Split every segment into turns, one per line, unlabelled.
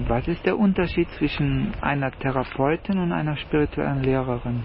Was ist der Unterschied zwischen einer Therapeutin und einer spirituellen Lehrerin?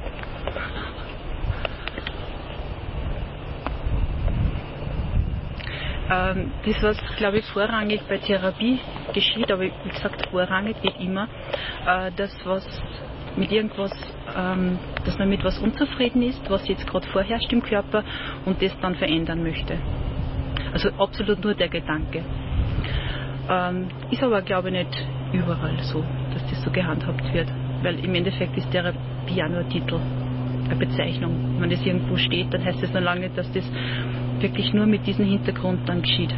Das, was, glaube ich, vorrangig bei Therapie geschieht, aber wie gesagt, vorrangig geht immer, das, was mit irgendwas, dass man mit was unzufrieden ist, was jetzt gerade vorherrscht im Körper und das dann verändern möchte. Also absolut nur der Gedanke. Ist aber, glaube ich, nicht überall so, dass das so gehandhabt wird, weil im Endeffekt ist Therapie auch nur ein Titel, eine Bezeichnung. Wenn das irgendwo steht, dann heißt das noch lange nicht, dass das wirklich nur mit diesem Hintergrund dann geschieht.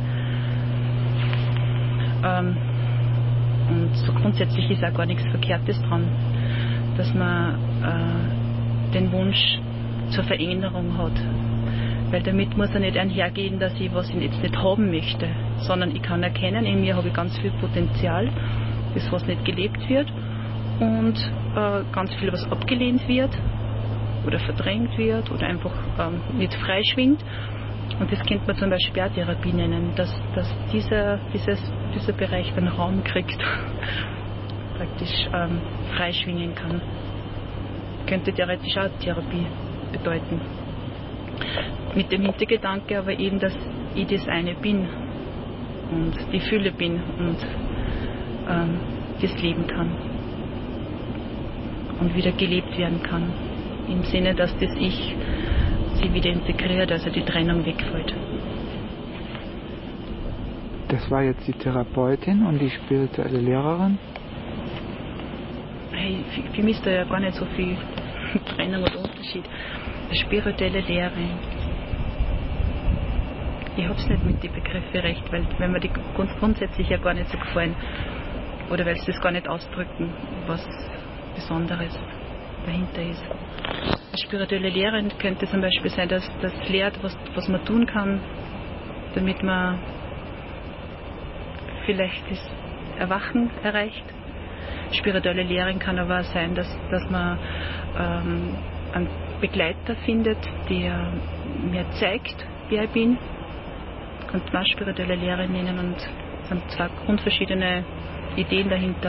Und so grundsätzlich ist auch gar nichts Verkehrtes dran, dass man den Wunsch zur Veränderung hat. Weil damit muss er nicht einhergehen, dass ich was ich jetzt nicht haben möchte, sondern ich kann erkennen, in mir habe ich ganz viel Potenzial, das was nicht gelebt wird und ganz viel was abgelehnt wird oder verdrängt wird oder einfach nicht freischwingt. Und das könnte man zum Beispiel auch Therapie nennen, dass dieser Bereich den Raum kriegt, praktisch freischwingen kann. Könnte theoretisch auch Therapie bedeuten. Mit dem Hintergedanke aber eben, dass ich das eine bin und die Fülle bin und das leben kann und wieder gelebt werden kann. Im Sinne, dass das Ich sie wieder integriert, also die Trennung wegfällt.
Das war jetzt die Therapeutin und die spirituelle Lehrerin?
Hey, für mich ist da ja gar nicht so viel Trennung oder Unterschied. Die spirituelle Lehre. Ich habe es nicht mit den Begriffen recht, weil wenn mir die grundsätzlich ja gar nicht so gefallen oder weil sie das gar nicht ausdrücken, was Besonderes dahinter ist. Eine spirituelle Lehre könnte zum Beispiel sein, dass das lehrt, was man tun kann, damit man vielleicht das Erwachen erreicht. Spirituelle Lehre kann aber auch sein, dass man einen Begleiter findet, der mir zeigt, wer ich bin. Könnte man auch spirituelle Lehre nennen und es sind zwei grundverschiedene Ideen dahinter.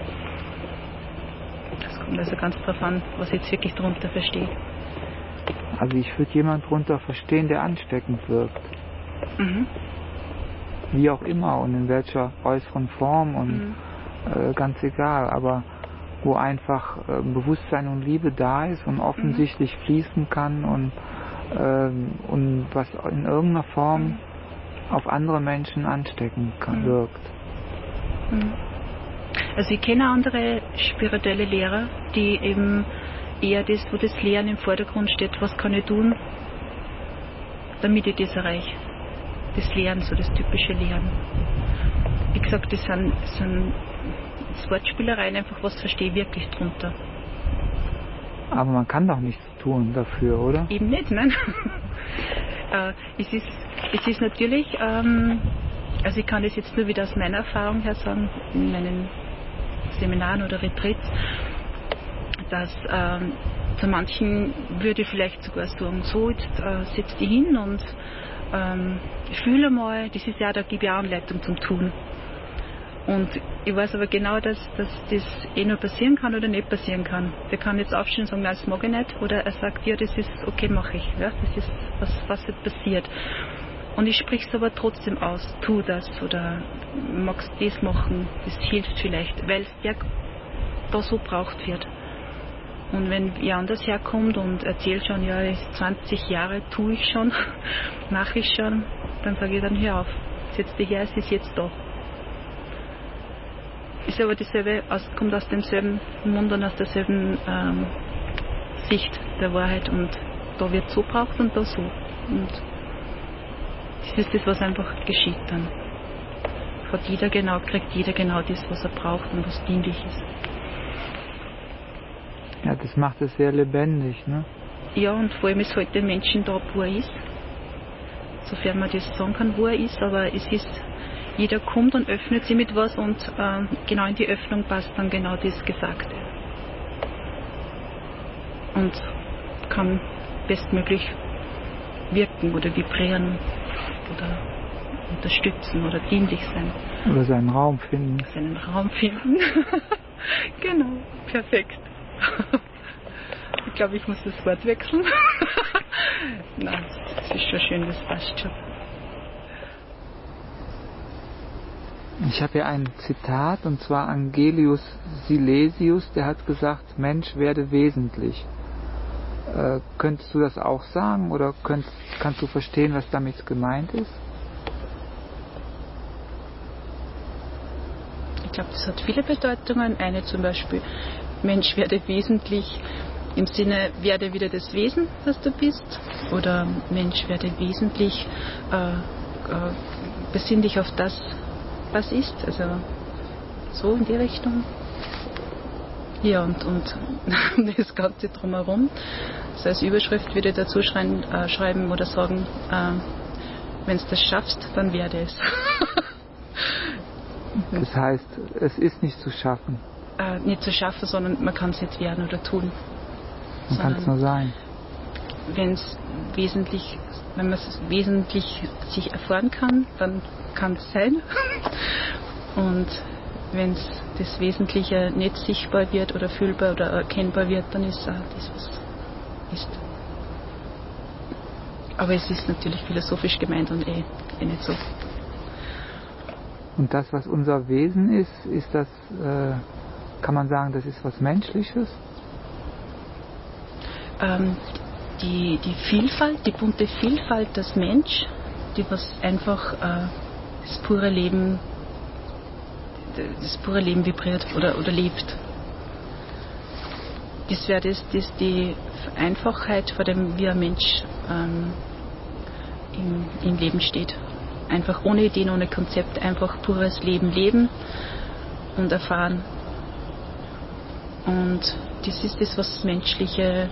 Das kommt also ganz darauf an, was ich jetzt wirklich darunter verstehe.
Also ich würde jemanden darunter verstehen, der ansteckend wirkt.
Mhm.
Wie auch immer und in welcher äußeren Form und ganz egal, aber wo einfach Bewusstsein und Liebe da ist und offensichtlich fließen kann und was in irgendeiner Form auf andere Menschen ansteckend wirkt.
Also ich kenne andere spirituelle Lehrer, die eben eher das, wo das Lehren im Vordergrund steht, was kann ich tun, damit ich das erreiche. Das Lehren, so das typische Lehren. Wie gesagt, das sind Wortspielereien, einfach was verstehe ich wirklich drunter.
Aber man kann doch nichts tun dafür, oder?
Eben nicht, nein. Es ist natürlich, also ich kann das jetzt nur wieder aus meiner Erfahrung her sagen, in meinen Seminaren oder Retreats, dass zu manchen würde ich vielleicht sogar sagen, so jetzt setz dich hin und fühle mal, das ist ja, da gebe ich auch Anleitung zum Tun. Und ich weiß aber genau, dass das nur passieren kann oder nicht passieren kann. Der kann jetzt aufstehen und sagen, nein, das mag ich nicht. Oder er sagt, ja, das ist okay, mache ich. Ja, das ist, was jetzt passiert. Und ich spreche es aber trotzdem aus. Tu das oder magst das machen. Das hilft vielleicht, weil es da so braucht wird. Und wenn wer anders herkommt und erzählt schon, ja, 20 Jahre tue ich schon, mache ich schon, dann sage ich dann, hör auf, setz dich her, es ist jetzt da. Ist aber dasselbe, kommt aus demselben Mund und aus derselben Sicht der Wahrheit und da wird so braucht und da so. Und das ist das, was einfach geschieht dann. Kriegt jeder genau das, was er braucht und was dienlich ist.
Ja, das macht es sehr lebendig, ne?
Ja, und vor allem ist halt der Menschen da, wo er ist. Sofern man das sagen kann, wo er ist, aber es ist, jeder kommt und öffnet sich mit was und genau in die Öffnung passt dann genau das Gesagte. Und kann bestmöglich wirken oder vibrieren oder unterstützen oder dienlich sein.
Oder seinen Raum finden.
Seinen Raum finden. Genau, perfekt. Ich glaube, ich muss das Wort wechseln. Nein, das ist schon schön, das passt schon.
Ich habe hier ein Zitat, und zwar Angelius Silesius, der hat gesagt, Mensch werde wesentlich. Könntest du das auch sagen oder kannst du verstehen, was damit gemeint ist?
Ich glaube, das hat viele Bedeutungen. Eine zum Beispiel, Mensch werde wesentlich im Sinne, werde wieder das Wesen, was du bist. Oder Mensch werde wesentlich, besinn dich auf das, was ist. Also so in die Richtung. Ja, und das Ganze drumherum. Also als Überschrift würde ich dazu schreiben oder sagen, wenn du das schaffst, dann werde es.
Das heißt, es ist nicht zu schaffen.
Nicht zu schaffen, sondern man kann es nicht werden oder tun.
Man kann es nur sein.
Wenn man es wesentlich sich erfahren kann, dann kann es sein. Und wenn das Wesentliche nicht sichtbar wird oder fühlbar oder erkennbar wird, dann ist es auch das, was ist. Aber es ist natürlich philosophisch gemeint und nicht so.
Und das, was unser Wesen ist das, kann man sagen, das ist was Menschliches?
Die Vielfalt, die bunte Vielfalt des Mensch, die was einfach das pure Leben vibriert oder lebt. Das wäre das die Einfachheit, vor dem wie ein Mensch im Leben steht. Einfach ohne Ideen, ohne Konzept, einfach pures leben und erfahren. Und das ist das, was Menschliche,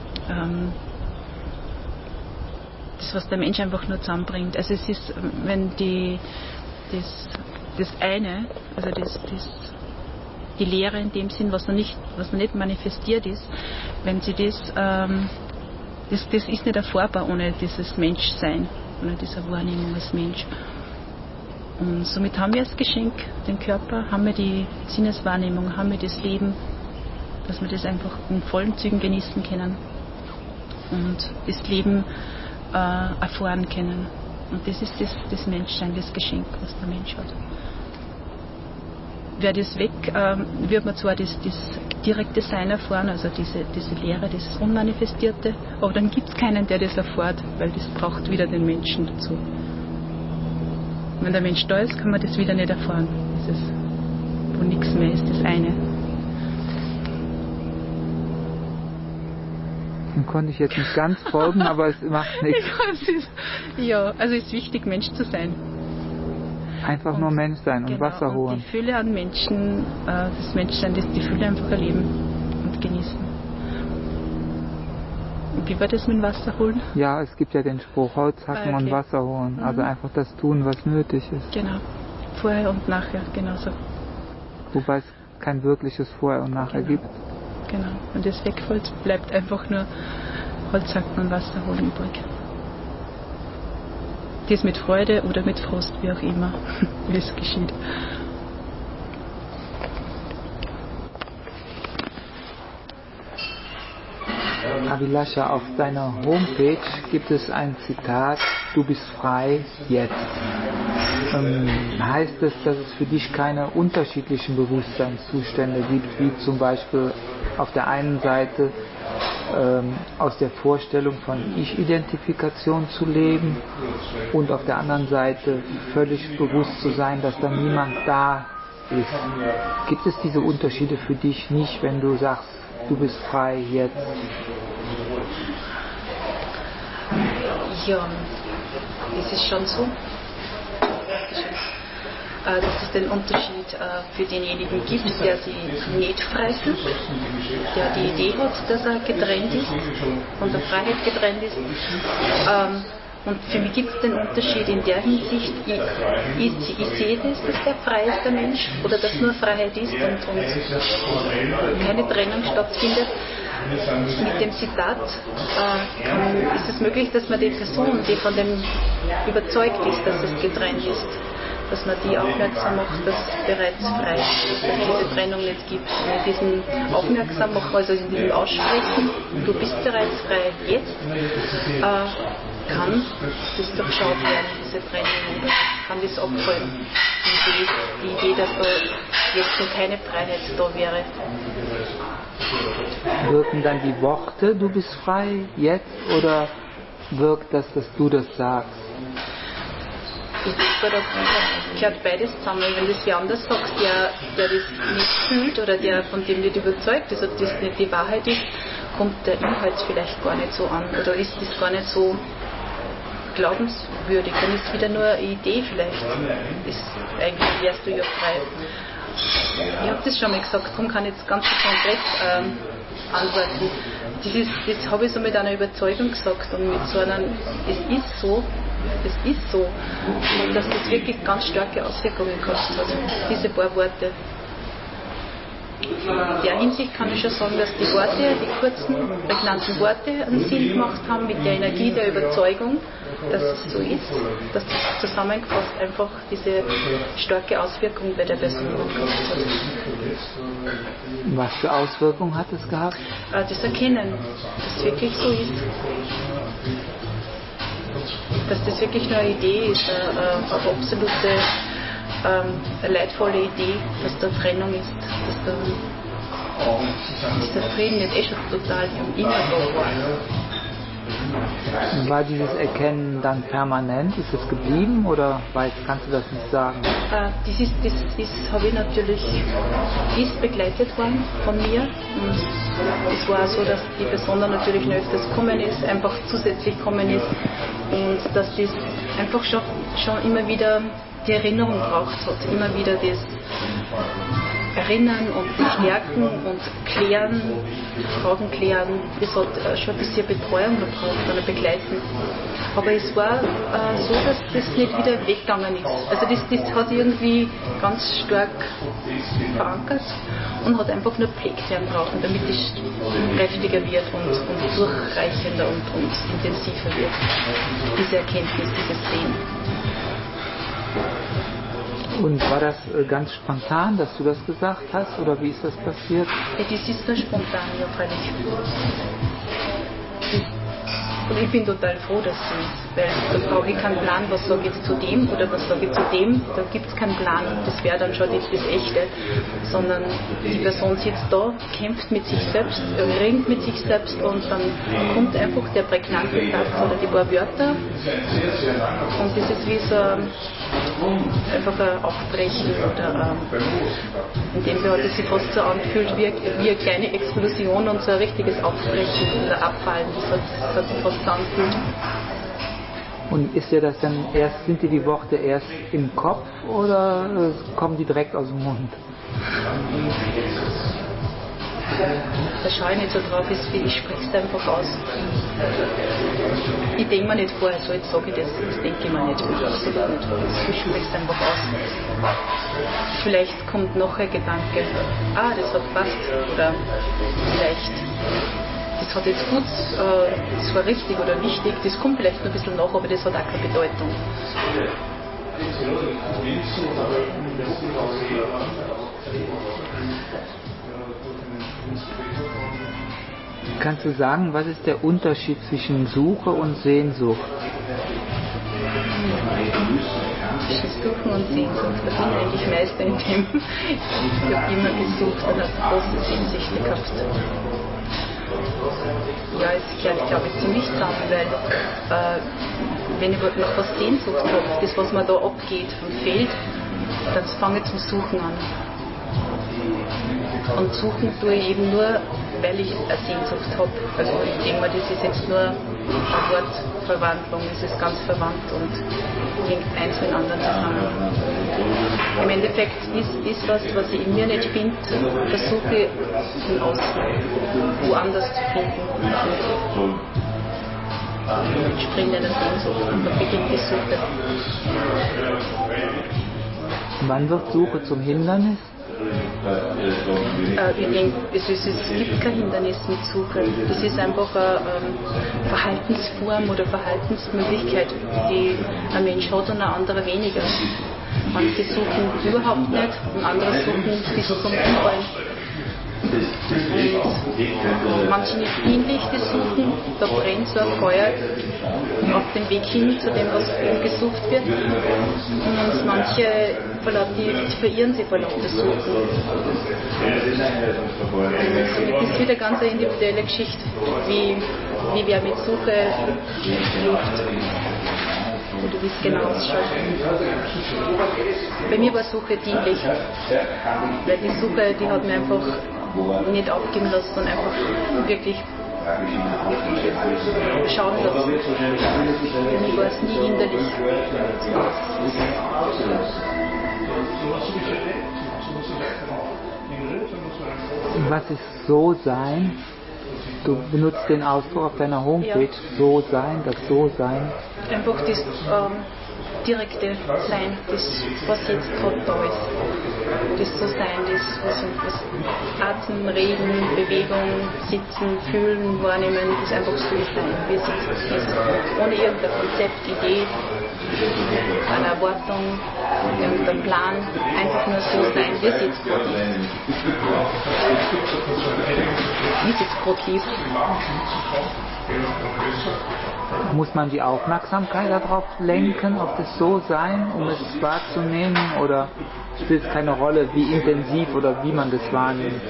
das, was der Mensch einfach nur zusammenbringt. Also es ist, wenn das eine, also die Lehre in dem Sinn, was noch nicht manifestiert ist, wenn sie das ist nicht erfahrbar ohne dieses Menschsein, ohne diese Wahrnehmung als Mensch. Und somit haben wir das Geschenk, den Körper, haben wir die Sinneswahrnehmung, haben wir das Leben, dass wir das einfach in vollen Zügen genießen können und das Leben erfahren können. Und das ist das Menschsein, das Geschenk, was der Mensch hat. Wäre das weg, würde man zwar das direkte Sein erfahren, also diese Lehre, dieses Unmanifestierte, aber dann gibt es keinen, der das erfährt, weil das braucht wieder den Menschen dazu. Wenn der Mensch da ist, kann man das wieder nicht erfahren. Dieses, wo nichts mehr ist, das eine.
Dem konnte ich jetzt nicht ganz folgen, aber es macht nichts.
Also es ist wichtig, Mensch zu sein.
Einfach nur Mensch sein und Wasser holen.
Und die Fülle an Menschen, das Menschsein, die Fülle einfach erleben und genießen. Und wie war das mit dem Wasser holen?
Ja, es gibt ja den Spruch, Holz hacken und Wasser holen. Also einfach das tun, was nötig ist.
Genau, vorher und nachher, genauso.
Wobei es kein wirkliches Vorher und Nachher gibt.
Genau, und das wegfällt, bleibt einfach nur Holz hacken und Wasser holen übrig. Das mit Freude oder mit Frust, wie auch immer, wie es geschieht.
Abhilasha, auf deiner Homepage gibt es ein Zitat, du bist frei jetzt. Heißt es, dass es für dich keine unterschiedlichen Bewusstseinszustände gibt, wie zum Beispiel auf der einen Seite aus der Vorstellung von Ich-Identifikation zu leben und auf der anderen Seite völlig bewusst zu sein, dass da niemand da ist? Gibt es diese Unterschiede für dich nicht, wenn du sagst, du bist frei jetzt?
Ja, es ist schon so, dass es den Unterschied für denjenigen gibt, der sich nicht frei fühlt, der die Idee hat, dass er getrennt ist, von der Freiheit getrennt ist. Und für mich gibt es den Unterschied in der Hinsicht, ich sehe das, dass der frei ist, der Mensch, oder dass nur Freiheit ist und keine Trennung stattfindet. mit dem Zitat ist es möglich, dass man die Person, die von dem überzeugt ist, dass es getrennt ist, dass man die aufmerksam macht, dass bereits frei ist, dass diese Trennung nicht gibt. Und in diesem Aufmerksam machen, also in diesem Aussprechen, du bist bereits frei, jetzt kann das durchschaut werden, diese Trennung, oder kann das abfallen. Die Idee, dass da jetzt noch keine Freiheit da wäre.
Wirken dann die Worte, du bist frei, jetzt, oder wirkt das, dass du das sagst?
Ich denke, da gehört beides zusammen. Wenn das wer anders sagt, der das nicht fühlt oder der von dem nicht überzeugt ist, oder das nicht die Wahrheit ist, kommt der Inhalt vielleicht gar nicht so an oder ist das gar nicht so glaubenswürdig. Dann ist es wieder nur eine Idee vielleicht. Eigentlich wärst du ja frei. Ich habe das schon mal gesagt, darum kann ich jetzt ganz konkret antworten. Das habe ich so mit einer Überzeugung gesagt und mit so einer, es ist so, und dass das wirklich ganz starke Auswirkungen gehabt hat, diese paar Worte. In der Hinsicht kann ich schon sagen, dass die Worte, die kurzen, prägnanten Worte einen Sinn gemacht haben mit der Energie der Überzeugung, dass es so ist, dass das zusammengefasst einfach diese starke Auswirkung bei der Person gehabt hat.
Was für Auswirkungen hat es gehabt?
Das Erkennen, dass es wirklich so ist. Dass das wirklich nur eine Idee ist, eine absolute leidvolle Idee, dass da Trennung ist, dass da dieser Frieden nicht schon total immer da war.
War dieses Erkennen dann permanent? Ist es geblieben oder kannst du das nicht sagen?
Das habe ich natürlich, ist begleitet worden von mir. Und es war so, dass die Person dann natürlich noch öfters gekommen ist, einfach zusätzlich gekommen ist und dass das einfach schon immer wieder die Erinnerung braucht hat, immer wieder das Erinnern und Bestärken und Klären, Fragen klären. Das hat schon ein bisschen Betreuung gebraucht oder Begleiten. Aber es war so, dass das nicht wieder weggegangen ist. Also das hat irgendwie ganz stark verankert und hat einfach nur gepflegt werden brauchen, damit es kräftiger wird und durchreichender und intensiver wird. Diese Erkenntnis, dieses Sehen.
Und war das ganz spontan, dass du das gesagt hast, oder wie ist das passiert?
Ja, das ist nur spontan, ja, freilich. Und ich bin total froh, dass so ist, weil da brauche ich keinen Plan, was sage ich jetzt zu dem oder was sage ich zu dem, da gibt es keinen Plan, das wäre dann schon das Echte, sondern die Person sitzt da, kämpft mit sich selbst, ringt mit sich selbst und dann kommt einfach der prägnante Satz oder die paar Wörter und das ist wie so einfach ein Aufbrechen oder in dem Fall hat es sich fast so angefühlt wie eine kleine Explosion und so ein richtiges Aufbrechen oder Abfallen, das hat sich fast so angefühlt.
Und ist dir das dann sind dir die Worte erst im Kopf oder kommen die direkt aus dem Mund?
Da schaue ich nicht so drauf, ich spreche es einfach aus. Ich denke mir nicht vor, also jetzt sage ich das denke ich mir nicht, absolut nicht. Ich spreche es einfach aus. Vielleicht kommt noch ein Gedanke, das hat passt, oder vielleicht, das hat jetzt gut, das war richtig oder wichtig, das kommt vielleicht noch ein bisschen nach, aber das hat auch keine Bedeutung.
Kannst du sagen, was ist der Unterschied zwischen Suche und Sehnsucht?
Zwischen Suchen und Sehnsucht, da bin ich eigentlich Meister in dem. Ich habe immer gesucht und habe große Sehnsüchte gehabt. Ja, es gehört, glaube ich, ziemlich zusammen, weil wenn ich nach was Sehnsucht habe, das, was mir da abgeht und fehlt, dann fange ich zum Suchen an. Und suchen tue ich eben nur, weil ich eine Sehnsucht habe. Also ich denke mal, das ist jetzt nur eine Wortverwandlung, es ist ganz verwandt und hängt eins mit dem anderen zusammen. Im Endeffekt ist was ich in mir nicht finde, versuche ich im Außen woanders zu finden. Und entspringt einer Sehnsucht und dann beginnt die Suche.
Wann wird Suche zum Hindernis?
Ich denke, es gibt kein Hindernis mit Suche. Das ist einfach eine Verhaltensform oder Verhaltensmöglichkeit, die ein Mensch hat und ein anderer weniger. Manche suchen überhaupt nicht und andere suchen bis zum Umfallen. Und manchen ist dienlich, die suchen, da brennt so ein Feuer auf dem Weg hin zu dem, was gesucht wird. Und manche verirren sich vor lauter Suchen. Es ist wieder ganz eine individuelle Geschichte, wie wer mit Suche lebt. Oder wie es genau ausschaut. Bei mir war Suche dienlich, weil die Suche, die hat mir einfach nicht aufgeben lassen, sondern einfach wirklich schauen lassen. Für mich war es nie hinderlich.
Was ist so sein? Du benutzt den Ausdruck auf deiner Homepage, ja. So sein, das So-Sein.
Einfach das direkte Sein, das, was jetzt gerade da ist. Das So-Sein, das was Atmen, Reden, Bewegung, Sitzen, Fühlen, Wahrnehmen, das einfach so sein. Wir sind ohne irgendein Konzept, Idee, eine Erwartung, irgendein Plan, einfach nur so sein, wie es jetzt gerade ist. Wie es jetzt gerade ist.
Muss man die Aufmerksamkeit darauf lenken, auf das So-Sein, um es wahrzunehmen, oder spielt es keine Rolle, wie intensiv oder wie man das wahrnimmt?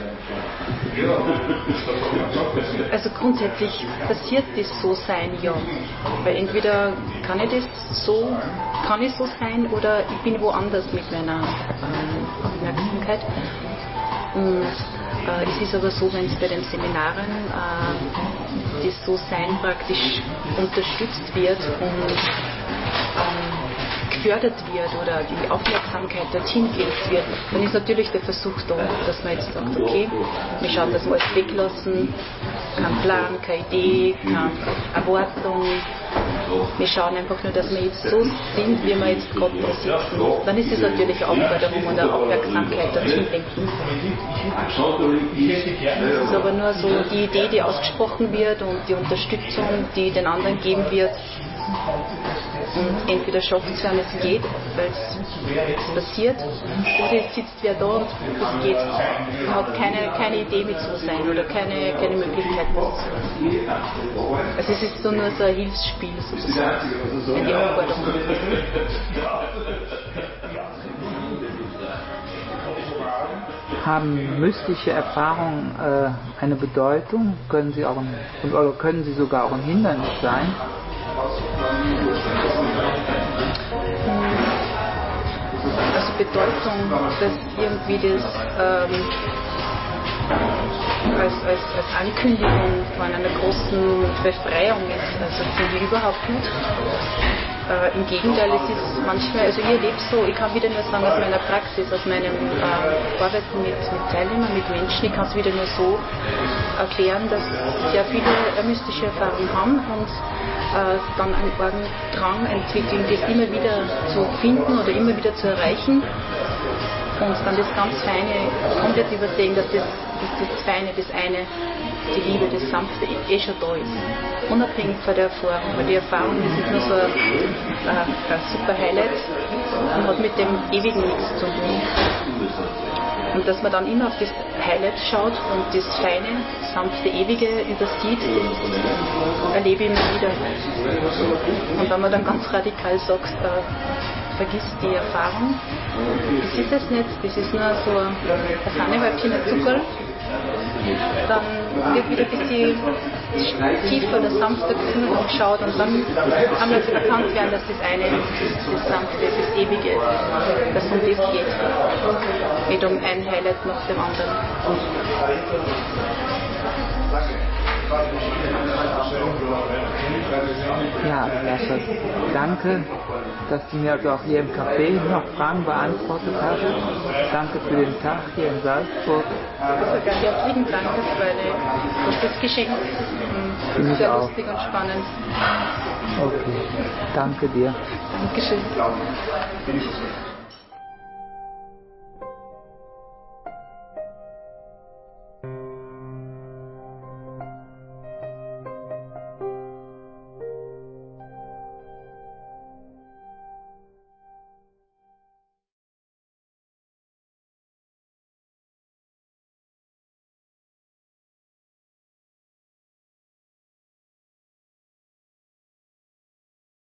Also grundsätzlich passiert das So-Sein ja. Weil entweder kann ich so sein oder ich bin woanders mit meiner Aufmerksamkeit. Und es ist aber so, wenn es bei den Seminaren das So-Sein praktisch unterstützt wird und gefördert wird oder die Aufmerksamkeit dorthin gelenkt wird, dann ist natürlich der Versuch da, dass man jetzt sagt, okay, wir schauen, dass wir alles weglassen, kein Plan, keine Idee, keine Erwartung. Wir schauen einfach nur, dass wir jetzt so sind, wie wir jetzt gerade da sitzen. Dann ist es natürlich eine Aufforderung und eine Aufmerksamkeit dorthin lenken. Es ist aber nur so die Idee, die ausgesprochen wird und die Unterstützung, die den anderen geben wird. Und entweder schafft es, wenn es geht, weil es passiert, oder es sitzt wer da und es geht. Man hat keine Idee mit so sein oder keine Möglichkeit, das zu machen. Also es ist so nur so ein Hilfsspiel sozusagen, eine Aufforderung.
Haben mystische Erfahrungen eine Bedeutung? Können sie sogar auch ein Hindernis sein?
Also Bedeutung, dass irgendwie das als Ankündigung von einer großen Befreiung ist, also finde ich überhaupt nicht. Im Gegenteil, es ist manchmal, also ich erlebe so, ich kann wieder nur sagen aus meiner Praxis, aus meinem Arbeiten mit Teilnehmern, mit Menschen, ich kann es wieder nur so erklären, dass sehr viele mystische Erfahrungen haben und dann einen argen Drang entwickeln, das immer wieder zu finden oder immer wieder zu erreichen und dann das ganz Feine komplett übersehen, dass das Feine, das eine, die Liebe, das Sanfte schon da ist. Unabhängig von der Erfahrung, weil die Erfahrung das ist nur so ein super Highlight und hat mit dem Ewigen nichts zu tun. Und dass man dann immer auf das Highlight schaut und das Feine, sanfte, Ewige übersieht, das erlebe ich immer wieder. Und wenn man dann ganz radikal sagt, vergiss die Erfahrung, das ist es nicht, das ist nur so ein Sahnehäubchen, ein Zuckerl, dann wird wieder ein bisschen tiefer oder sanfter gefunden und geschaut und dann kann man erkannt werden, dass das eine das Sanfte, das Ewige, dass um das geht, nicht um ein Highlight nach dem anderen.
Ja, Lascha, danke, dass du mir also auch hier im Café noch Fragen beantwortet hast. Danke für den Tag hier in Salzburg.
Also ganz herzlichen Dank, das war ein großes Geschenk. Sehr lustig und spannend.
Okay, danke dir.
Dankeschön.